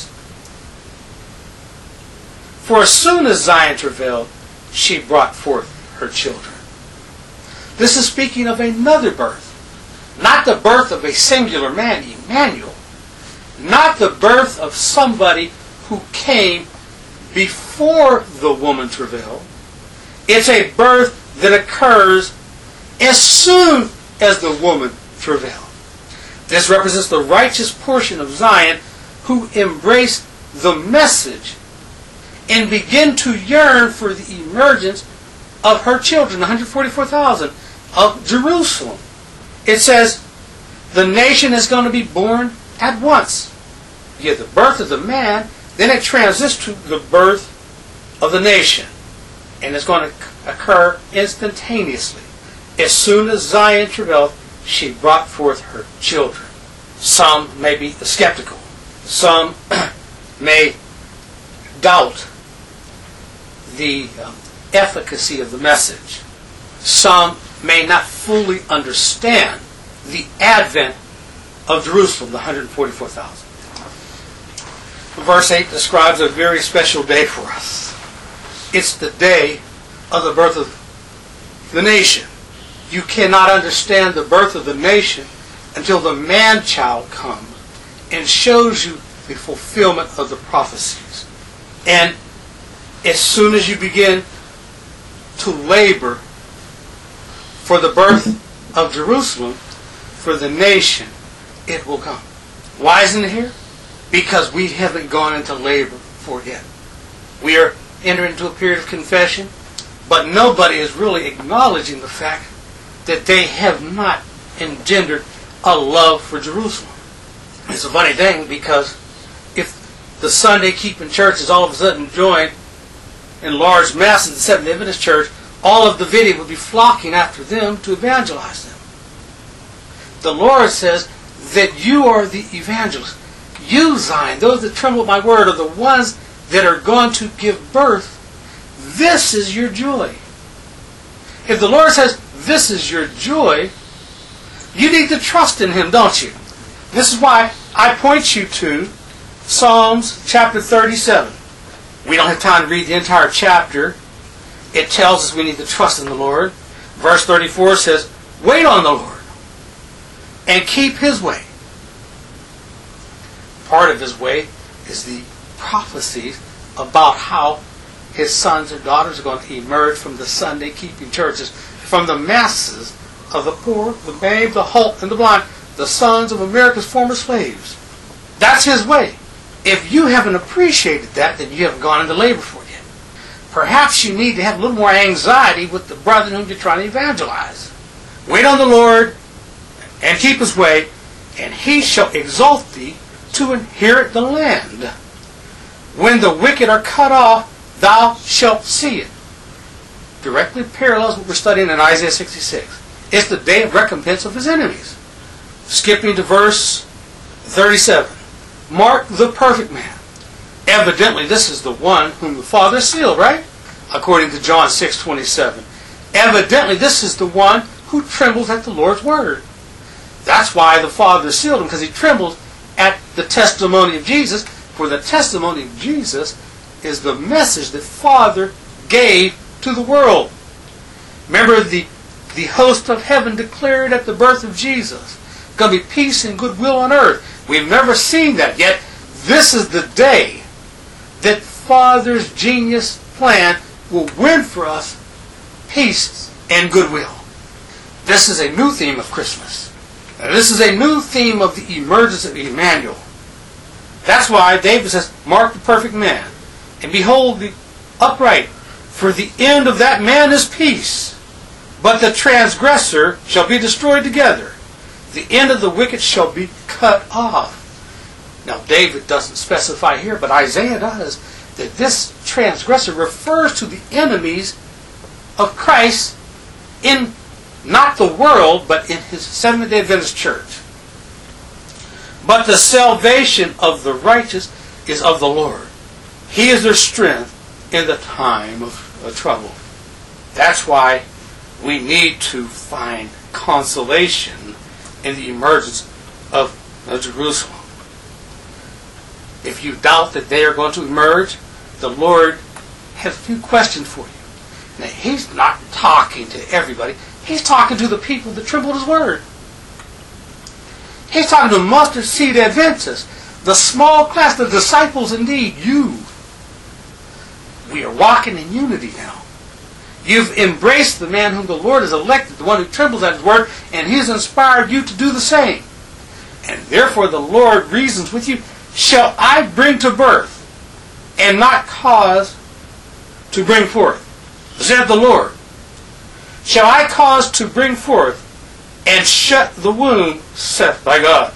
For as soon as Zion travailed, she brought forth her children. This is speaking of another birth. Not the birth of a singular man, Emmanuel. Not the birth of somebody who came before the woman travailed. It's a birth that occurs as soon as the woman travailed. This represents the righteous portion of Zion who embraced the message and begin to yearn for the emergence of her children, 144,000 of Jerusalem. It says the nation is going to be born at once. You have the birth of the man, then it transitions to the birth of the nation. And it's going to occur instantaneously. As soon as Zion travailed, she brought forth her children. Some may be skeptical. Some may doubt the efficacy of the message. Some may not fully understand the advent of Jerusalem, the 144,000. Verse 8 describes a very special day for us. It's the day of the birth of the nation. You cannot understand the birth of the nation until the man-child comes and shows you the fulfillment of the prophecies. And as soon as you begin to labor for the birth of Jerusalem, for the nation, it will come. Why isn't it here? Because we haven't gone into labor for it yet. We are entering into a period of confession, but nobody is really acknowledging the fact that they have not engendered a love for Jerusalem. It's a funny thing, because if the Sunday keeping churches all of a sudden join in large masses the Seventh-day Adventist Church, all of the video would be flocking after them to evangelize them. The Lord says that you are the evangelists. You, Zion, those that tremble at my word, are the ones that are going to give birth. This is your joy. If the Lord says, this is your joy, you need to trust in Him, don't you? This is why I point you to Psalms chapter 37. We don't have time to read the entire chapter. It tells us we need to trust in the Lord. Verse 34 says, wait on the Lord and keep His way. Part of His way is the prophecies about how His sons and daughters are going to emerge from the Sunday keeping churches, from the masses of the poor, the babe, the halt, and the blind, the sons of America's former slaves. That's His way. If you haven't appreciated that, then you haven't gone into labor for it yet. Perhaps you need to have a little more anxiety with the brethren whom you're trying to evangelize. Wait on the Lord, and keep his way, and he shall exalt thee to inherit the land. When the wicked are cut off, thou shalt see it. Directly parallels what we're studying in Isaiah 66. It's the day of recompense of his enemies. Skipping to verse 37. Mark the perfect man. Evidently, this is the one whom the Father sealed, right? According to John 6:27. Evidently, this is the one who trembles at the Lord's word. That's why the Father sealed him, because he trembled at the testimony of Jesus. For the testimony of Jesus is the message that Father gave to the world. Remember, the host of heaven declared at the birth of Jesus, going to be peace and goodwill on earth. We've never seen that yet. This is the day that Father's genius plan will win for us peace and goodwill. This is a new theme of Christmas. And this is a new theme of the emergence of Emmanuel. That's why David says, mark the perfect man, and behold the upright, for the end of that man is peace. But the transgressor shall be destroyed together. The end of the wicked shall be cut off. Now David doesn't specify here, but Isaiah does, that this transgressor refers to the enemies of Christ in not the world, but in his Seventh-day Adventist church. But the salvation of the righteous is of the Lord. He is their strength in the time of trouble. That's why we need to find consolation in the emergence of Jerusalem. If you doubt that they are going to emerge, the Lord has a few questions for you. Now, he's not talking to everybody. He's talking to the people that trembled his word. He's talking to mustard seed Adventists, the small class, the disciples indeed, you. We are walking in unity now. You've embraced the man whom the Lord has elected, the one who trembles at his word, and he's inspired you to do the same. And therefore the Lord reasons with you, shall I bring to birth and not cause to bring forth? Said the Lord. Shall I cause to bring forth and shut the womb, saith thy God?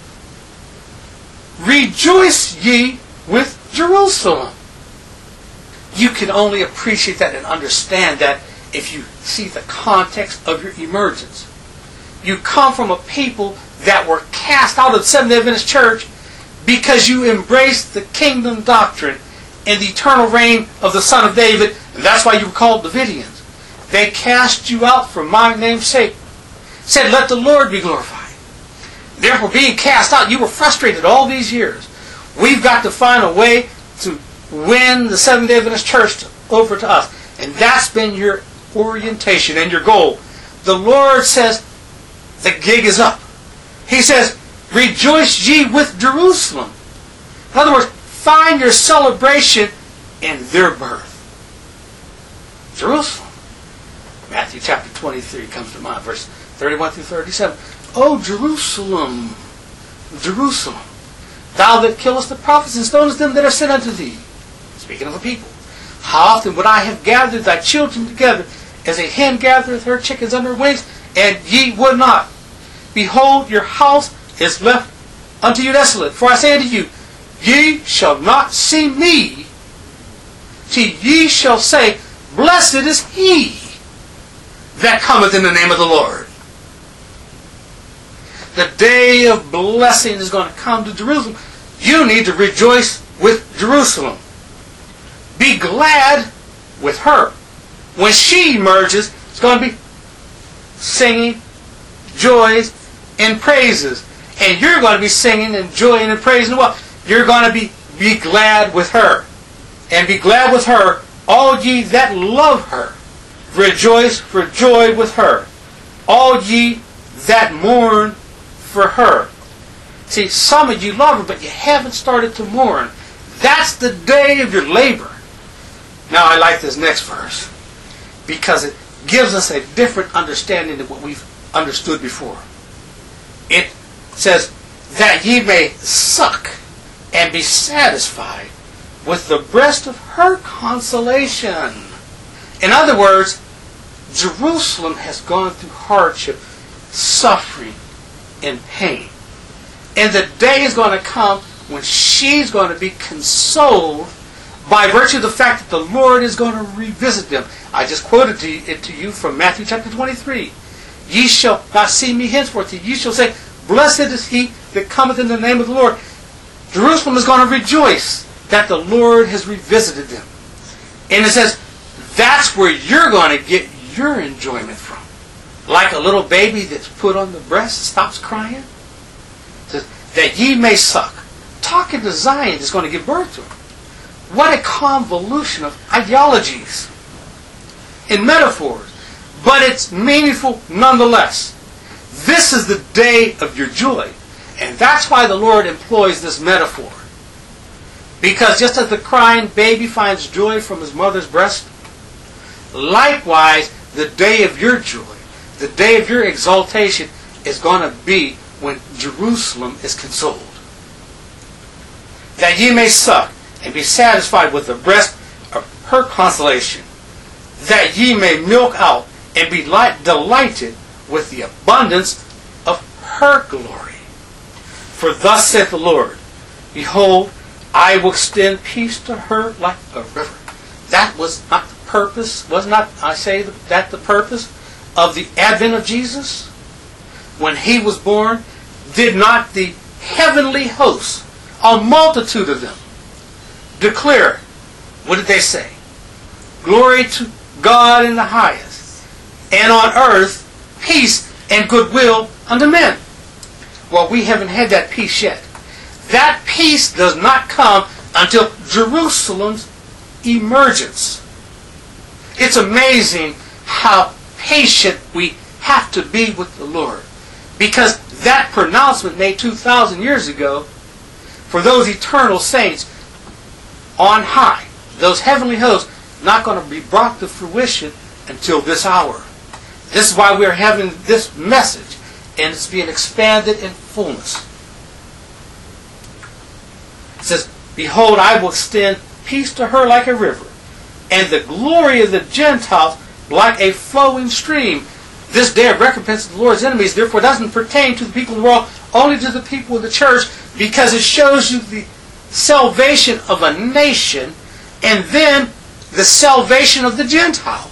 Rejoice ye with Jerusalem. You can only appreciate that and understand that if you see the context of your emergence. You come from a people that were cast out of the Seventh-day Adventist church because you embraced the kingdom doctrine and the eternal reign of the Son of David, and that's why you were called Davidians. They cast you out for my name's sake. Said, let the Lord be glorified. Therefore, being cast out, you were frustrated all these years. We've got to find a way to win the Seventh-day Adventist church over to us. And that's been your orientation and your goal. The Lord says, the gig is up. He says, rejoice ye with Jerusalem. In other words, find your celebration in their birth. Jerusalem. Matthew chapter 23 comes to mind, verse 31 through 37. O Jerusalem, Jerusalem, thou that killest the prophets and stonest them that are sent unto thee. Speaking of the people. How often would I have gathered thy children together, as a hen gathereth her chickens under her wings, and ye would not. Behold, your house is left unto you desolate. For I say unto you, ye shall not see me, till ye shall say, blessed is he that cometh in the name of the Lord. The day of blessing is going to come to Jerusalem. You need to rejoice with Jerusalem. Be glad with her. When she emerges, it's going to be singing, joys, and praises. And you're going to be singing and joying and praising. Well, you're going to be glad with her. And be glad with her, all ye that love her. Rejoice for joy with her. All ye that mourn for her. See, some of you love her, but you haven't started to mourn. That's the day of your labor. Now I like this next verse, because it gives us a different understanding of what we've understood before. It says, that ye may suck and be satisfied with the breast of her consolation. In other words, Jerusalem has gone through hardship, suffering, and pain. And the day is going to come when she's going to be consoled by virtue of the fact that the Lord is going to revisit them. I just quoted it to you from Matthew chapter 23. Ye shall not see me henceforth. Ye shall say, blessed is he that cometh in the name of the Lord. Jerusalem is going to rejoice that the Lord has revisited them. And it says, that's where you're going to get your enjoyment from. Like a little baby that's put on the breast and stops crying. It says, that ye may suck. Talking to Zion is going to give birth to him. What a convolution of ideologies and metaphors. But it's meaningful nonetheless. This is the day of your joy. And that's why the Lord employs this metaphor. Because just as the crying baby finds joy from his mother's breast, likewise, the day of your joy, the day of your exaltation is going to be when Jerusalem is consoled. That ye may suck and be satisfied with the breast of her consolation. That ye may milk out and be delighted with the abundance of her glory. For thus saith the Lord, behold, I will extend peace to her like a river. That was not the purpose, was not, I say, that the purpose of the advent of Jesus? When he was born, did not the heavenly hosts, a multitude of them, declare, what did they say? Glory to God in the highest, and on earth peace and goodwill unto men. Well, we haven't had that peace yet. That peace does not come until Jerusalem's emergence. It's amazing how patient we have to be with the Lord. Because that pronouncement made 2,000 years ago for those eternal saints on high, those heavenly hosts, not going to be brought to fruition until this hour. This is why we're having this message, and it's being expanded in fullness. It says, behold, I will extend peace to her like a river, and the glory of the Gentiles like a flowing stream. This day of recompense of the Lord's enemies, therefore, doesn't pertain to the people of the world, only to the people of the church, because it shows you the salvation of a nation, and then the salvation of the Gentiles.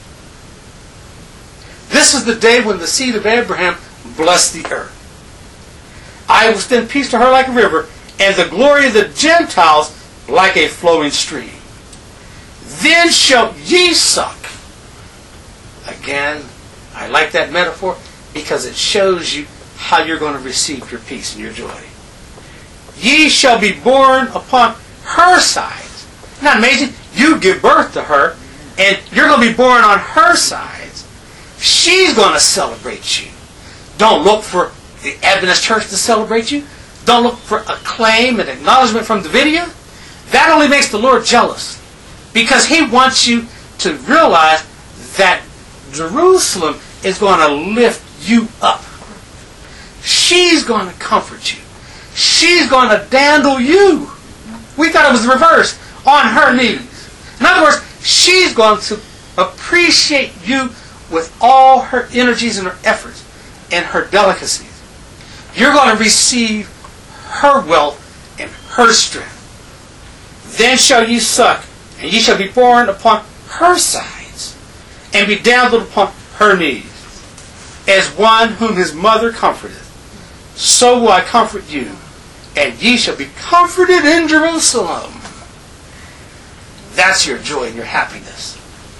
This is the day when the seed of Abraham blessed the earth. I will extend peace to her like a river, and the glory of the Gentiles like a flowing stream. Then shall ye suck. Again, I like that metaphor because it shows you how you're going to receive your peace and your joy. Ye shall be born upon her sides. Isn't that amazing? You give birth to her, and you're going to be born on her sides. She's going to celebrate you. Don't look for the Adventist church to celebrate you. Don't look for acclaim and acknowledgement from Davidia. That only makes the Lord jealous. Because he wants you to realize that Jerusalem is going to lift you up. She's going to comfort you. She's going to dandle you. We thought it was the reverse. On her knees. In other words, she's going to appreciate you with all her energies and her efforts and her delicacies. You're going to receive her wealth and her strength. Then shall ye suck, and ye shall be born upon her sides, and be dandled upon her knees. As one whom his mother comforteth, so will I comfort you, and ye shall be comforted in Jerusalem. That's your joy and your happiness.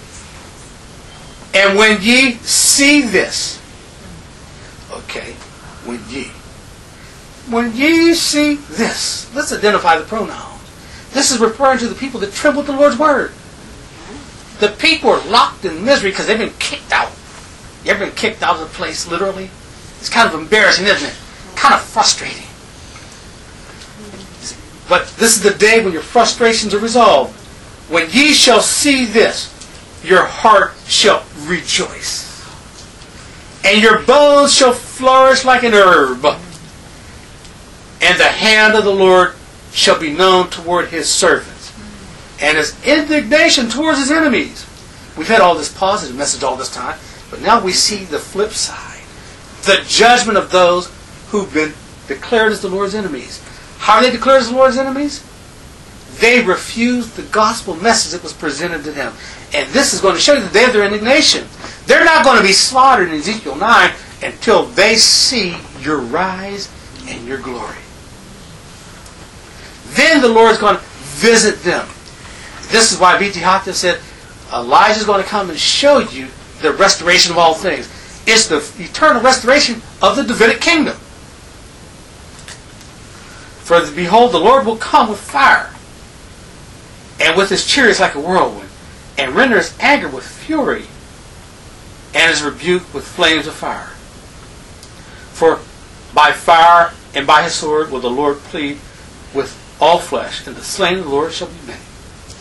And when ye see this, okay, when ye see this, let's identify the pronouns. This is referring to the people that tremble at the Lord's word. The people are locked in misery because they've been kicked out. You ever been kicked out of the place, literally? It's kind of embarrassing, isn't it? Kind of frustrating. But this is the day when your frustrations are resolved. When ye shall see this, your heart shall rejoice. And your bones shall flourish like an herb. And the hand of the Lord shall be known toward his servants, and his indignation towards his enemies. We've had all this positive message all this time, but now we see the flip side. The judgment of those who've been declared as the Lord's enemies. How are they declared as the Lord's enemies? They refused the gospel message that was presented to them. And this is going to show you the day of their indignation. They're not going to be slaughtered in Ezekiel 9 until they see your rise and your glory. Then the Lord is going to visit them. This is why B.T. Hopkins said, Elijah is going to come and show you the restoration of all things. It's the eternal restoration of the Davidic kingdom. For behold, the Lord will come with fire, and with his chariots like a whirlwind, and render his anger with fury, and his rebuke with flames of fire. For by fire and by his sword will the Lord plead with all flesh, and the slain of the Lord shall be many.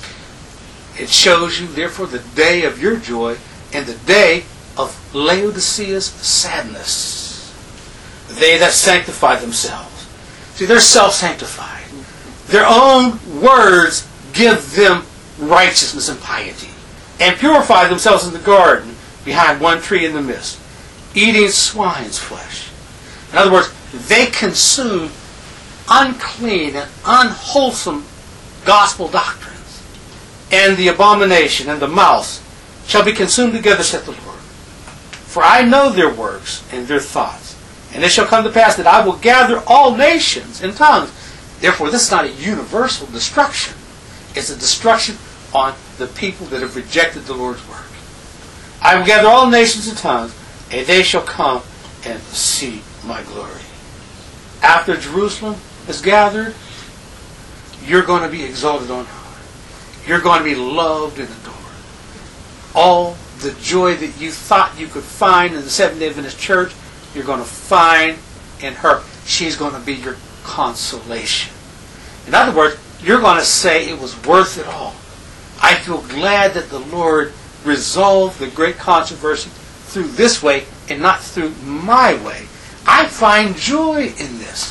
It shows you, therefore, the day of your joy and the day of Laodicea's sadness. They that sanctify themselves. See, they're self-sanctified. Their own words give them righteousness and piety, and purify themselves in the garden behind one tree in the midst, eating swine's flesh. In other words, they consume unclean and unwholesome gospel doctrines, and the abomination and the mouse shall be consumed together, saith the Lord. For I know their works and their thoughts, and it shall come to pass that I will gather all nations in tongues. Therefore, this is not a universal destruction. It's a destruction on the people that have rejected the Lord's work. I will gather all nations in tongues, and they shall come and see my glory. After Jerusalem is gathered, you're going to be exalted on high. You're going to be loved and adored. All the joy that you thought you could find in the Seventh-day Adventist Church, you're going to find in her. She's going to be your consolation. In other words, you're going to say it was worth it all. I feel glad that the Lord resolved the great controversy through this way and not through my way. I find joy in this.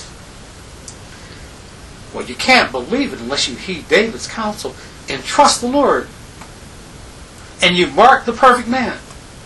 Well, you can't believe it unless you heed David's counsel and trust the Lord. And you mark the perfect man.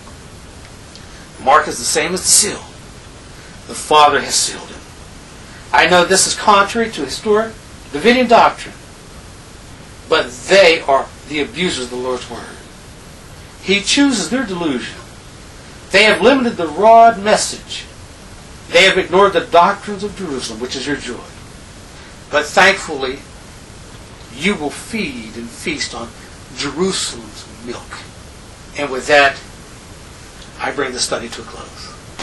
Mark is the same as the seal. The Father has sealed him. I know this is contrary to historic Davidian doctrine, but they are the abusers of the Lord's word. He chooses their delusion. They have limited the rod message. They have ignored the doctrines of Jerusalem, which is your joy. But thankfully, you will feed and feast on Jerusalem's milk. And with that, I bring the study to a close.